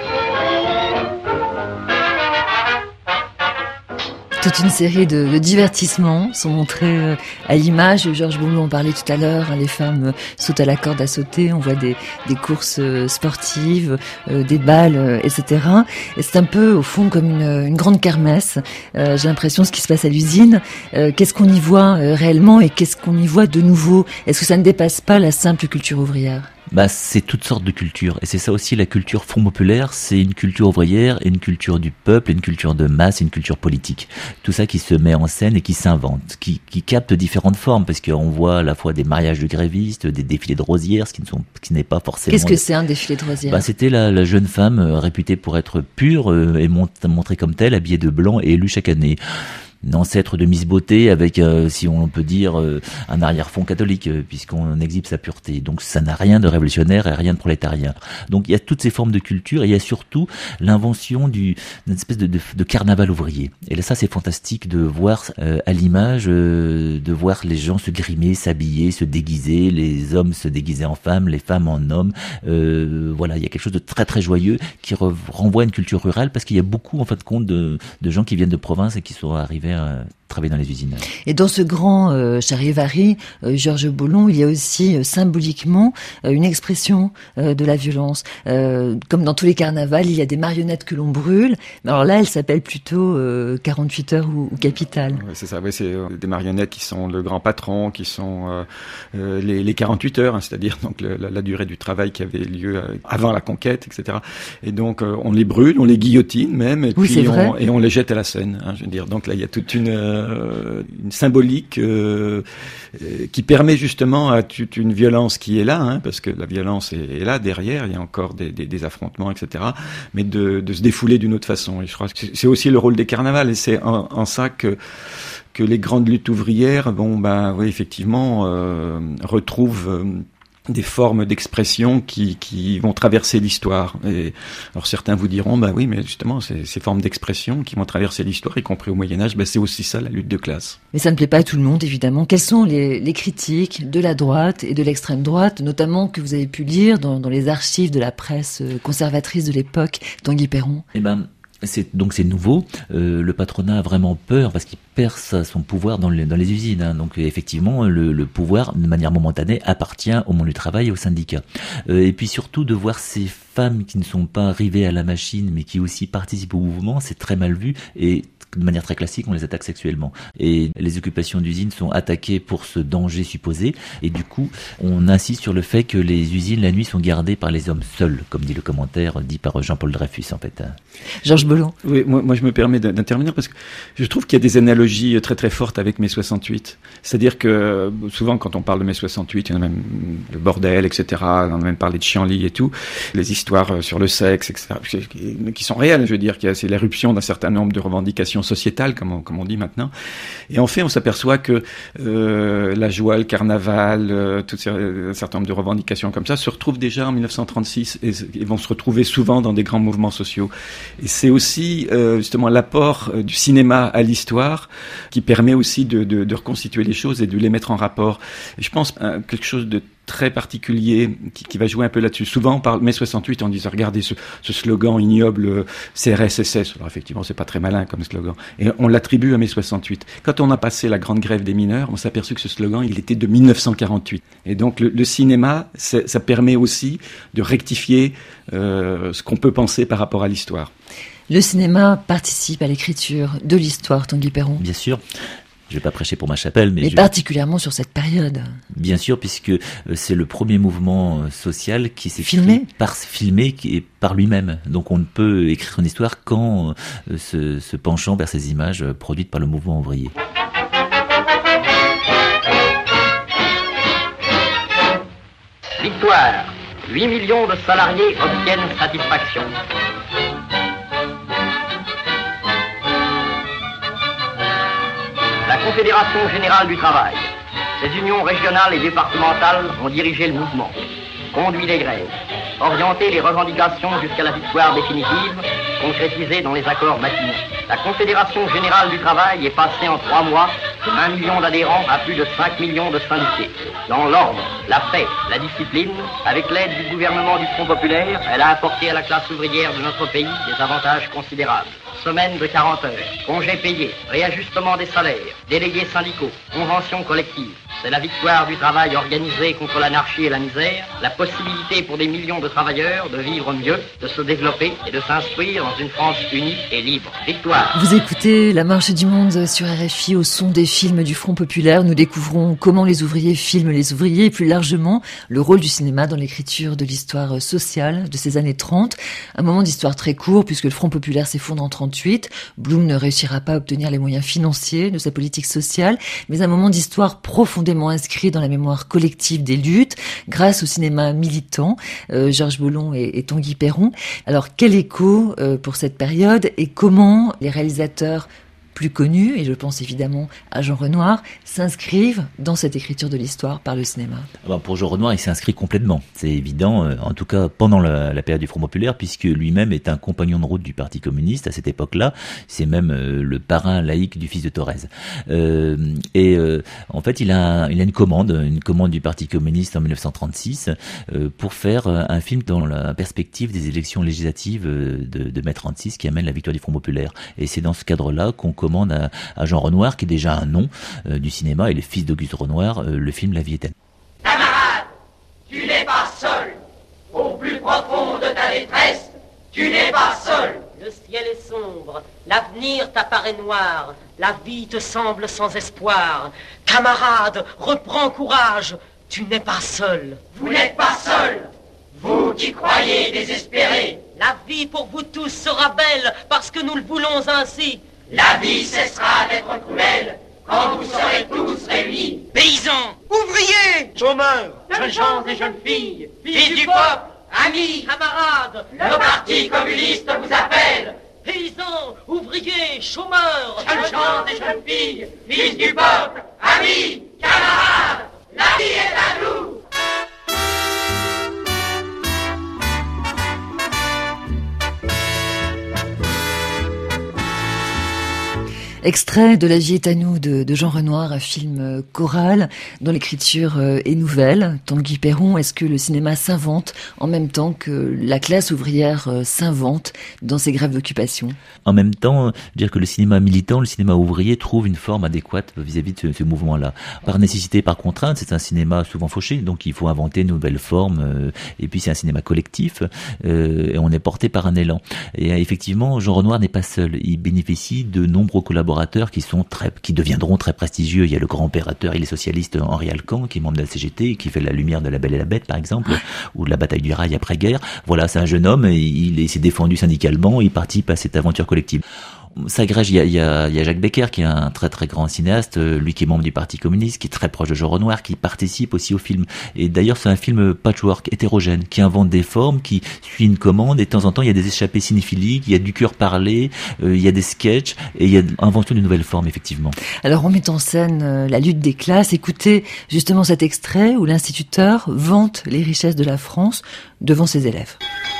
Toute une série de, de divertissements sont montrés à l'image. Georges Boulot en parlait tout à l'heure. Hein, les femmes sautent à la corde à sauter. On voit des, des courses sportives, euh, des balles, euh, et cetera. Et c'est un peu, au fond, comme une, une grande kermesse. Euh, j'ai l'impression ce qui se passe à l'usine. Euh, qu'est-ce qu'on y voit euh, réellement et qu'est-ce qu'on y voit de nouveau ? Est-ce que ça ne dépasse pas la simple culture ouvrière ? Bah, c'est toutes sortes de cultures. Et c'est ça aussi la culture Front populaire. C'est une culture ouvrière, et une culture du peuple, et une culture de masse, et une culture politique. Tout ça qui se met en scène et qui s'invente, qui, qui capte différentes formes, parce qu'on voit à la fois des mariages de grévistes, des défilés de rosières, ce qui ne sont, ce qui n'est pas forcément. Qu'est-ce que c'est un défilé de rosières ? Bah, c'était la, la jeune femme euh, réputée pour être pure euh, et mont- montrée comme telle, habillée de blanc et élue chaque année. Un ancêtre de Miss Beauté avec, euh, si on peut dire, euh, un arrière-fond catholique, euh, puisqu'on exhibe sa pureté. Donc ça n'a rien de révolutionnaire et rien de prolétarien. Donc il y a toutes ces formes de culture, et il y a surtout l'invention du, d'une espèce de, de, de carnaval ouvrier. Et là, ça, c'est fantastique de voir euh, à l'image, euh, de voir les gens se grimer, s'habiller, se déguiser, les hommes se déguiser en femmes, les femmes en hommes. Euh, voilà, il y a quelque chose de très très joyeux qui re- renvoie à une culture rurale, parce qu'il y a beaucoup, en fin de compte, de, de gens qui viennent de province et qui sont arrivés à travailler dans les usines. Et dans ce grand euh, charivari, euh, Georges Boulon, il y a aussi euh, symboliquement euh, une expression euh, de la violence. Euh, comme dans tous les carnavals, il y a des marionnettes que l'on brûle. Mais alors là, elles s'appellent plutôt euh, quarante-huit heures ou, ou Capitale. Ouais, c'est ça, ouais, c'est euh, des marionnettes qui sont le grand patron, qui sont euh, euh, les, les quarante-huit heures, hein, c'est-à-dire donc le, la, la durée du travail qui avait lieu euh, avant la conquête, et cetera. Et donc euh, on les brûle, on les guillotine même, et oui, puis on, et on les jette à la Seine. Hein, je veux dire, donc là il y a toute une euh, une symbolique euh, euh, qui permet justement à toute une violence qui est là, hein, parce que la violence est, est là derrière, il y a encore des, des, des affrontements, et cetera. Mais de, de se défouler d'une autre façon. Et je crois que c'est aussi le rôle des carnavals, et c'est en, en ça que que les grandes luttes ouvrières, bon ben oui effectivement, euh, retrouvent euh, des formes d'expression qui, qui vont traverser l'histoire. Et alors certains vous diront, bah oui, mais justement, ces, ces formes d'expression qui vont traverser l'histoire, y compris au Moyen-Âge, bah c'est aussi ça la lutte de classe. Mais ça ne plaît pas à tout le monde, évidemment. Quelles sont les, les critiques de la droite et de l'extrême droite, notamment que vous avez pu lire dans, dans les archives de la presse conservatrice de l'époque, Tanguy Perron ? Eh ben, C'est, donc c'est nouveau. Euh, le patronat a vraiment peur parce qu'il perd sa, son pouvoir dans les, dans les usines. Hein. Donc effectivement, le, le pouvoir, de manière momentanée, appartient au monde du travail et aux syndicats. Euh, et puis surtout, de voir ces femmes qui ne sont pas arrivées à la machine, mais qui aussi participent au mouvement, c'est très mal vu et de manière très classique, on les attaque sexuellement. Et les occupations d'usines sont attaquées pour ce danger supposé. Et du coup, on insiste sur le fait que les usines, la nuit, sont gardées par les hommes seuls, comme dit le commentaire dit par Jean-Paul Dreyfus, en fait. Georges Bollon. Oui, moi, moi je me permets d'intervenir parce que je trouve qu'il y a des analogies très très fortes avec mai soixante-huit. C'est-à-dire que souvent, quand on parle de mai soixante-huit, il y en a même le bordel, et cetera. On a même parlé de Chianli et tout. Les histoires sur le sexe, et cetera, qui sont réelles. Je veux dire, qu'il y a, c'est l'éruption d'un certain nombre de revendications sociétale, comme on, comme on dit maintenant. Et en fait, on s'aperçoit que euh, la joie, le carnaval, euh, tout ces, un certain nombre de revendications comme ça se retrouvent déjà en mille neuf cent trente-six et, et vont se retrouver souvent dans des grands mouvements sociaux. Et c'est aussi euh, justement l'apport euh, du cinéma à l'histoire qui permet aussi de, de, de reconstituer les choses et de les mettre en rapport. Et je pense à quelque chose de très particulier qui, qui va jouer un peu là-dessus. Souvent, on parle mai soixante-huit, on dit regardez ce, ce slogan ignoble euh, C R S S S. Alors effectivement, c'est pas très malin comme slogan. Et on l'attribue à mai soixante-huit. Quand on a passé la grande grève des mineurs, on s'est aperçu que ce slogan, il était de mille neuf cent quarante-huit. Et donc le, le cinéma, ça permet aussi de rectifier euh, ce qu'on peut penser par rapport à l'histoire. Le cinéma participe à l'écriture de l'histoire, Tanguy Perron. Bien sûr. Je vais pas prêcher pour ma chapelle, mais... Mais je... particulièrement sur cette période. Bien sûr, puisque c'est le premier mouvement social qui s'est filmé par filmé et par lui-même. Donc on ne peut écrire une histoire qu'en se, se penchant vers ces images produites par le mouvement ouvrier. Victoire. huit millions de salariés obtiennent satisfaction. La Confédération Générale du Travail, ses unions régionales et départementales ont dirigé le mouvement, conduit les grèves, orienté les revendications jusqu'à la victoire définitive, concrétisée dans les accords matinaux. La Confédération Générale du Travail est passée en trois mois de un million d'adhérents à plus de cinq millions de syndiqués. Dans l'ordre, la paix, la discipline, avec l'aide du gouvernement du Front Populaire, elle a apporté à la classe ouvrière de notre pays des avantages considérables. Semaine de quarante heures, congés payés, réajustement des salaires, délégués syndicaux, conventions collectives. C'est la victoire du travail organisé contre l'anarchie et la misère, la possibilité pour des millions de travailleurs de vivre mieux, de se développer et de s'instruire dans une France unie et libre. Victoire. Vous écoutez La Marche du Monde sur R F I au son des films du Front Populaire. Nous découvrons comment les ouvriers filment les ouvriers et plus largement le rôle du cinéma dans l'écriture de l'histoire sociale de ces années trente. Un moment d'histoire très court puisque le Front Populaire s'effondre en trente-huit. Blum ne réussira pas à obtenir les moyens financiers de sa politique sociale, mais un moment d'histoire profondément inscrit dans la mémoire collective des luttes grâce au cinéma militant, euh, Georges Bollon et, et Tanguy Perron. Alors quel écho euh, pour cette période et comment les réalisateurs plus connus, et je pense évidemment à Jean Renoir, s'inscrivent dans cette écriture de l'histoire par le cinéma. Alors pour Jean Renoir, il s'inscrit complètement, c'est évident, en tout cas pendant la, la période du Front Populaire, puisque lui-même est un compagnon de route du Parti communiste à cette époque-là, c'est même euh, le parrain laïque du fils de Thorez. Euh, et euh, en fait, il a, il a une commande, une commande du Parti communiste en mille neuf cent trente-six euh, pour faire un film dans la perspective des élections législatives de, de mai trente-six qui amène la victoire du Front Populaire. Et c'est dans ce cadre-là qu'on commande à, à Jean Renoir, qui est déjà un nom euh, du cinéma, et le fils d'Auguste Renoir, euh, le film La vie éternelle. Camarade, tu n'es pas seul. Au plus profond de ta détresse, tu n'es pas seul. Le ciel est sombre, l'avenir t'apparaît noir, la vie te semble sans espoir. Camarade, reprends courage, tu n'es pas seul. Vous n'êtes pas seul. Vous qui croyez désespéré. La vie pour vous tous sera belle parce que nous le voulons ainsi. La vie cessera d'être cruelle quand vous serez tous réunis. Paysans, ouvriers, chômeurs, jeunes gens et jeunes filles, fils du peuple, amis, camarades, le Parti communiste vous appelle. Paysans, ouvriers, chômeurs, jeunes gens et jeunes filles, fils du peuple, amis, camarades, la vie est à nous. Extrait de La vie est à nous de, de Jean Renoir, un film choral dont l'écriture est nouvelle. Tanguy Perron, est-ce que le cinéma s'invente en même temps que la classe ouvrière s'invente dans ses grèves d'occupation? En même temps, dire que le cinéma militant, le cinéma ouvrier trouve une forme adéquate vis-à-vis de ce, ce mouvement-là. Par nécessité, par contrainte, c'est un cinéma souvent fauché, donc il faut inventer une nouvelle forme. Euh, et puis c'est un cinéma collectif, euh, et on est porté par un élan. Et euh, effectivement, Jean Renoir n'est pas seul. Il bénéficie de nombreux collaborateurs qui sont très, qui deviendront très prestigieux. Il y a le grand opérateur, il est socialiste, Henri Alcan, qui est membre de la C G T, qui fait La Lumière de la Belle et la Bête, par exemple, ou de La Bataille du Rail après-guerre. Voilà, c'est un jeune homme, il, il s'est défendu syndicalement, il participe à cette aventure collective. S'agrège, il y a, il y a, il y a Jacques Becker, qui est un très très grand cinéaste, lui qui est membre du Parti communiste, qui est très proche de Jean Renoir, qui participe aussi au film. Et d'ailleurs, c'est un film patchwork, hétérogène, qui invente des formes, qui suit une commande, et de temps en temps, il y a des échappées cinéphiliques, il y a du cœur parlé, euh, il y a des sketchs, et il y a l'invention d'une nouvelle forme, effectivement. Alors, on met en scène euh, la lutte des classes. Écoutez justement cet extrait où l'instituteur vante les richesses de la France devant ses élèves.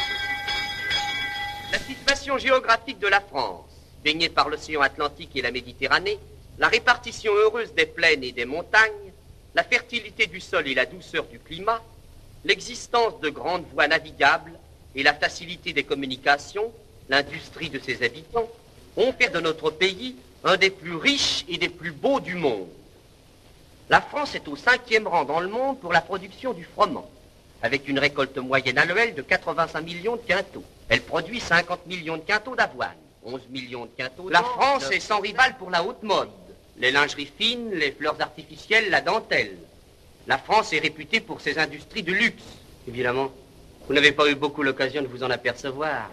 La situation géographique de la France, baignée par l'océan Atlantique et la Méditerranée, la répartition heureuse des plaines et des montagnes, la fertilité du sol et la douceur du climat, l'existence de grandes voies navigables et la facilité des communications, l'industrie de ses habitants, ont fait de notre pays un des plus riches et des plus beaux du monde. La France est au cinquième rang dans le monde pour la production du froment, avec une récolte moyenne annuelle de quatre-vingt-cinq millions de quintaux. Elle produit cinquante millions de quintaux d'avoine. onze millions de quintaux. La France est sans rival pour la haute mode. Les lingeries fines, les fleurs artificielles, la dentelle. La France est réputée pour ses industries de luxe. Évidemment, vous n'avez pas eu beaucoup l'occasion de vous en apercevoir.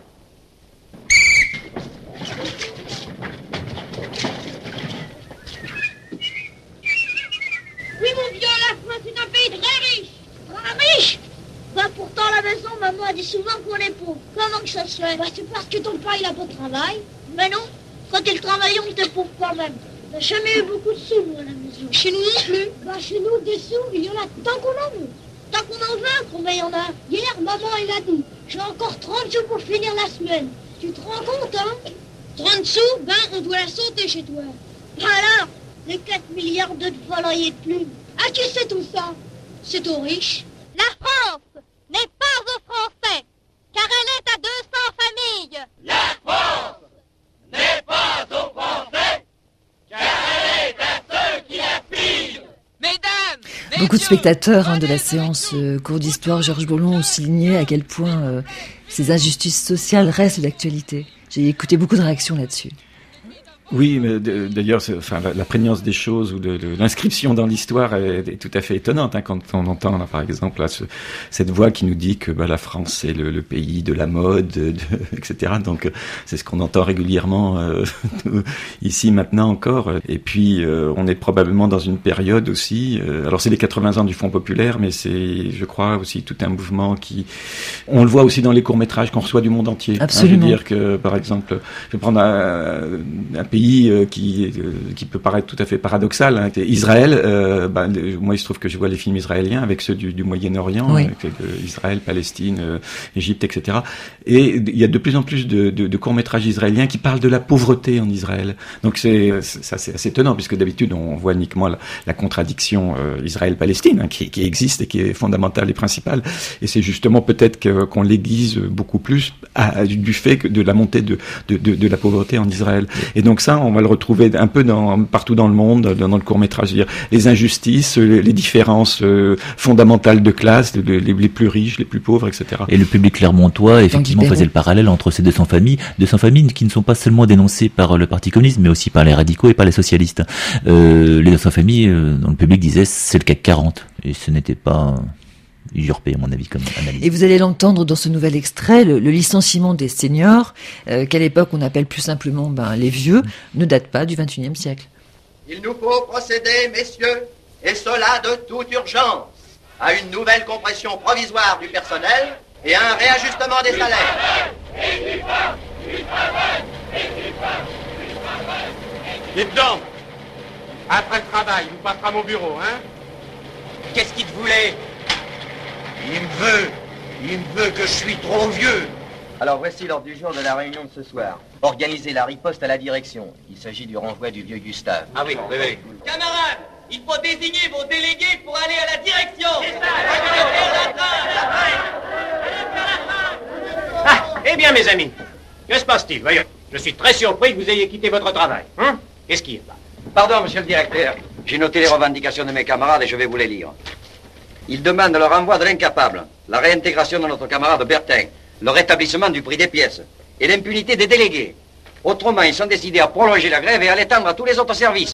Oui, mon vieux, la France est un pays très riche. Très riche? Bah pourtant, à la maison, maman a dit souvent qu'on est pauvre. Comment que ça se fait? Bah c'est parce que ton père, il a pas de travail. Mais non, quand il travaillait, on était pauvre quand même. On n'a jamais eu beaucoup de sous, nous, à la maison. Chez nous non plus. Bah chez nous, des sous, il y en a tant qu'on en veut. Tant qu'on en veut, combien il y en a? Hier, maman, elle a dit, j'ai encore trente sous pour finir la semaine. Tu te rends compte, hein? trente sous, ben, on doit la sauter chez toi. Alors, les quatre milliards de volaillers de plumes. Ah, qui sait tout ça? C'est aux riches. La France n'est pas aux Français, car elle est à deux cents familles. La France n'est pas aux Français, car elle est à ceux qui la pillent. Mesdames, Beaucoup de spectateurs hein, de la séance euh, cours d'histoire Georges Bourlon ont souligné à quel point euh, ces injustices sociales restent d'actualité. J'ai écouté beaucoup de réactions là-dessus. Oui, mais d'ailleurs, enfin, la, la prégnance des choses ou de, de l'inscription dans l'histoire est, est tout à fait étonnante hein, quand on entend, là, par exemple, là, ce, cette voix qui nous dit que bah, la France c'est le, le pays de la mode, de, et cetera. Donc, c'est ce qu'on entend régulièrement euh, ici maintenant encore. Et puis, euh, on est probablement dans une période aussi. Euh, alors, c'est les quatre-vingts ans du Front populaire, mais c'est, je crois, aussi tout un mouvement qui, on le voit aussi dans les courts métrages qu'on reçoit du monde entier. Absolument. Hein, je veux dire que, par exemple, je vais prendre un, un pays pays euh, qui euh, qui peut paraître tout à fait paradoxal. Hein. Israël, euh, bah, le, moi il se trouve que je vois les films israéliens avec ceux du, du Moyen-Orient, oui. avec, euh, Israël, Palestine, euh, Égypte, et cetera. Et il y a de plus en plus de, de, de courts-métrages israéliens qui parlent de la pauvreté en Israël. Donc c'est ça c'est assez étonnant puisque d'habitude on voit uniquement la, la contradiction euh, Israël-Palestine hein, qui, qui existe et qui est fondamentale et principale. Et c'est justement peut-être que, qu'on l'aiguise beaucoup plus à, à, du fait que de la montée de, de, de, de la pauvreté en Israël. Et donc ça, on va le retrouver un peu dans, partout dans le monde, dans le court-métrage. C'est-à-dire les injustices, les, les différences euh, fondamentales de classe, les, les, les plus riches, les plus pauvres, et cetera. Et le public clermontois, effectivement, faisait le parallèle entre ces deux cents familles, deux cents familles qui ne sont pas seulement dénoncées par le Parti communiste, mais aussi par les radicaux et par les socialistes. Euh, les deux cents familles, euh, dans le public disait, c'est le C A C quarante. Et ce n'était pas usurpé, à mon avis, comme analyse. Et vous allez l'entendre dans ce nouvel extrait, le, le licenciement des seniors, euh, qu'à l'époque on appelle plus simplement ben, les vieux, ne date pas du vingt et unième siècle. Il nous faut procéder, messieurs, et cela de toute urgence, à une nouvelle compression provisoire du personnel et à un réajustement des salaires. Dites donc, après le travail, vous passerez à mon bureau, hein? Qu'est-ce qu'il te voulait? Il me veut, il me veut que je suis trop vieux. Alors voici l'ordre du jour de la réunion de ce soir. Organiser la riposte à la direction. Il s'agit du renvoi du vieux Gustave. Ah oui, oui, oui. Camarades, il faut désigner vos délégués pour aller à la direction. Ah, eh bien, mes amis, que se passe-t-il? Voyons, je suis très surpris que vous ayez quitté votre travail. Hein? Qu'est-ce qu'il y a? Pardon, monsieur le directeur. J'ai noté les revendications de mes camarades et je vais vous les lire. Ils demandent le renvoi de l'incapable, la réintégration de notre camarade Bertin, le rétablissement du prix des pièces et l'impunité des délégués. Autrement, ils sont décidés à prolonger la grève et à l'étendre à tous les autres services.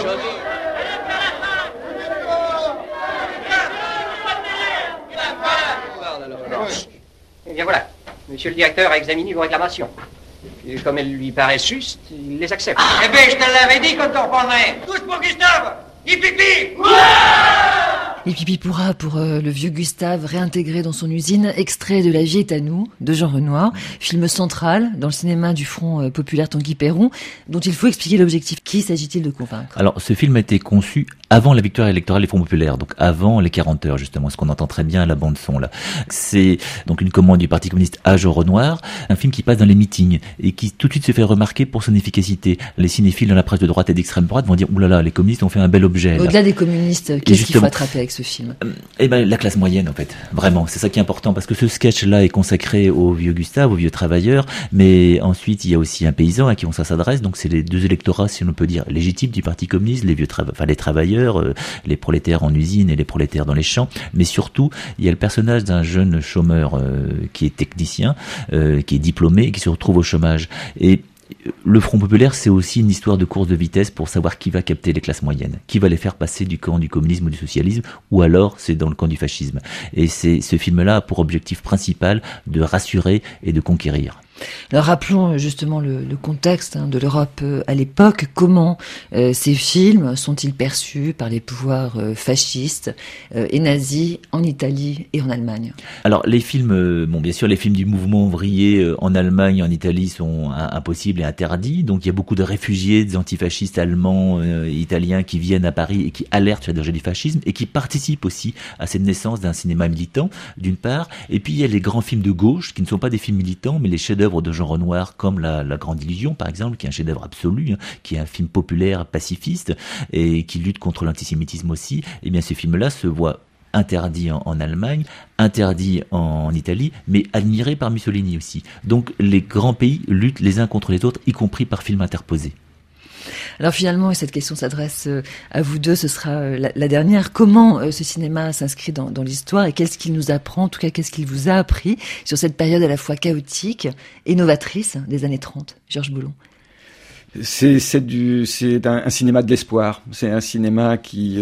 Eh bien voilà, monsieur le directeur a examiné vos réclamations. Et comme elles lui paraissent justes, il les accepte. Eh bien, je te l'avais dit qu'on te reprendrait. Tous pour Gustave. Hippie. Et pipi pourra pour euh, le vieux Gustave réintégré dans son usine, extrait de La vie est à nous, de Jean Renoir, film central dans le cinéma du Front euh, populaire Tanguy Péron, dont il faut expliquer l'objectif. Qui s'agit-il de convaincre? Alors, ce film a été conçu avant la victoire électorale des Fonds populaires, donc avant les quarante heures, justement, ce qu'on entend très bien à la bande-son, là. C'est donc une commande du Parti communiste à Jean Renoir, un film qui passe dans les meetings et qui tout de suite se fait remarquer pour son efficacité. Les cinéphiles dans la presse de droite et d'extrême droite vont dire « Ouh là là, les communistes ont fait un bel objet. » Au-delà des communistes, qu'est-ce qu'il faut attraper avec ce film? Eh ben, la classe moyenne, en fait. Vraiment. C'est ça qui est important, parce que ce sketch-là est consacré au vieux Gustave, aux vieux travailleurs, mais ensuite, il y a aussi un paysan à qui on ça s'adresse, donc c'est les deux électorats, si on peut dire, légitimes du Parti communiste, les vieux trava- enfin, les travailleurs, euh, les prolétaires en usine et les prolétaires dans les champs, mais surtout, il y a le personnage d'un jeune chômeur, euh, qui est technicien, euh, qui est diplômé, et qui se retrouve au chômage. Et le Front populaire, c'est aussi une histoire de course de vitesse pour savoir qui va capter les classes moyennes, qui va les faire passer du camp du communisme ou du socialisme, ou alors c'est dans le camp du fascisme. Et c'est ce film-là a pour objectif principal de rassurer et de conquérir. Alors rappelons justement le, le contexte hein, de l'Europe euh, à l'époque. Comment euh, ces films sont-ils perçus par les pouvoirs euh, fascistes euh, et nazis en Italie et en Allemagne? Alors les films, euh, bon bien sûr les films du mouvement ouvrier euh, en Allemagne et en Italie sont un, impossibles et interdits. Donc il y a beaucoup de réfugiés, des antifascistes allemands euh, et italiens qui viennent à Paris et qui alertent sur le danger du fascisme et qui participent aussi à cette naissance d'un cinéma militant d'une part. Et puis il y a les grands films de gauche qui ne sont pas des films militants mais les chefs-d'œuvre de Jean Renoir comme la, la Grande Illusion par exemple, qui est un chef-d'œuvre absolu, hein, qui est un film populaire, pacifiste et qui lutte contre l'antisémitisme aussi. Et bien ce film-là se voit interdit en, en Allemagne, interdit en Italie, mais admiré par Mussolini aussi. Donc les grands pays luttent les uns contre les autres, y compris par film interposé. Alors finalement, et cette question s'adresse à vous deux, ce sera la, la dernière. Comment euh, ce cinéma s'inscrit dans, dans l'histoire et qu'est-ce qu'il nous apprend, en tout cas qu'est-ce qu'il vous a appris sur cette période à la fois chaotique et novatrice des années trente? Georges Boulon. C'est, c'est du, c'est un, un cinéma de l'espoir. C'est un cinéma qui,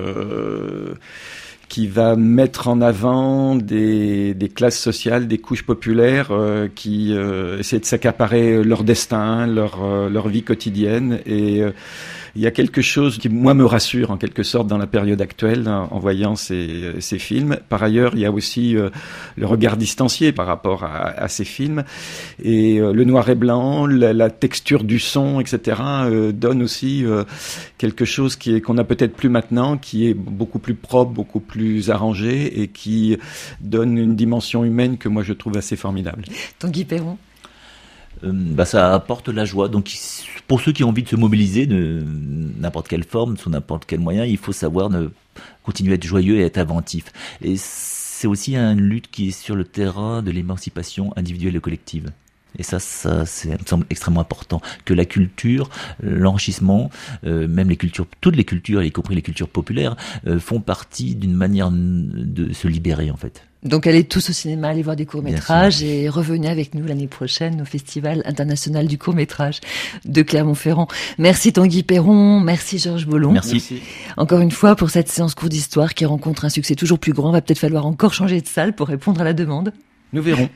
euh, qui va mettre en avant des, des classes sociales, des couches populaires euh, qui euh, essaient de s'accaparer leur destin, leur, euh, leur vie quotidienne. Et euh, il y a quelque chose qui, moi, me rassure en quelque sorte dans la période actuelle en, en voyant ces, ces films. Par ailleurs, il y a aussi euh, le regard distancié par rapport à, à ces films. Et euh, le noir et blanc, la, la texture du son, et cetera, euh, donne aussi euh, quelque chose qui est, qu'on a peut-être plus maintenant, qui est beaucoup plus propre, beaucoup plus arrangé et qui donne une dimension humaine que moi je trouve assez formidable. Tanguy Péron. Euh, bah, ça apporte la joie. Donc, pour ceux qui ont envie de se mobiliser de n'importe quelle forme, sous n'importe quel moyen, il faut savoir ne, continuer à être joyeux et être inventif. Et c'est aussi une lutte qui est sur le terrain de l'émancipation individuelle et collective. Et ça, ça, c'est, ça me semble extrêmement important. Que la culture, l'enrichissement, euh, même les cultures, toutes les cultures, y compris les cultures populaires, euh, font partie d'une manière de se libérer, en fait. Donc allez tous au cinéma, allez voir des courts-métrages et revenez avec nous l'année prochaine au Festival international du court-métrage de Clermont-Ferrand. Merci Tanguy Péron, merci Georges Boulon. Merci. merci. Encore une fois pour cette séance cours d'histoire qui rencontre un succès toujours plus grand. Va peut-être falloir encore changer de salle pour répondre à la demande. Nous verrons.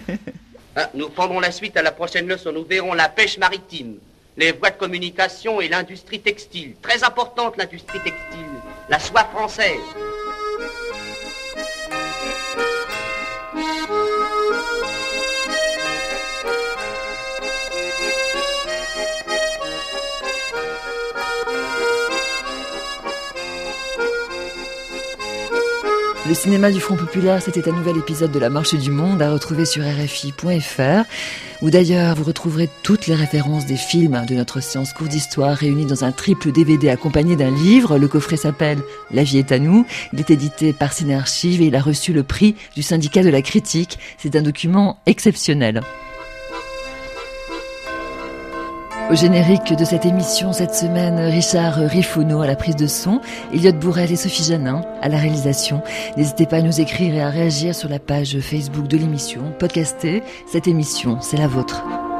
Ah, nous prendrons la suite à la prochaine leçon. Nous verrons la pêche maritime, les voies de communication et l'industrie textile. Très importante l'industrie textile, la soie française. Le cinéma du Front Populaire, c'était un nouvel épisode de La Marche du Monde à retrouver sur R F I point F R, où d'ailleurs vous retrouverez toutes les références des films de notre séance cours d'histoire réunis dans un triple D V D accompagné d'un livre. Le coffret s'appelle La vie est à nous. Il est édité par Ciné Archives et il a reçu le prix du syndicat de la critique. C'est un document exceptionnel. Au générique de cette émission cette semaine, Richard Rifono à la prise de son, Elliot Bourrel et Sophie Janin à la réalisation. N'hésitez pas à nous écrire et à réagir sur la page Facebook de l'émission. Podcastez, cette émission, c'est la vôtre.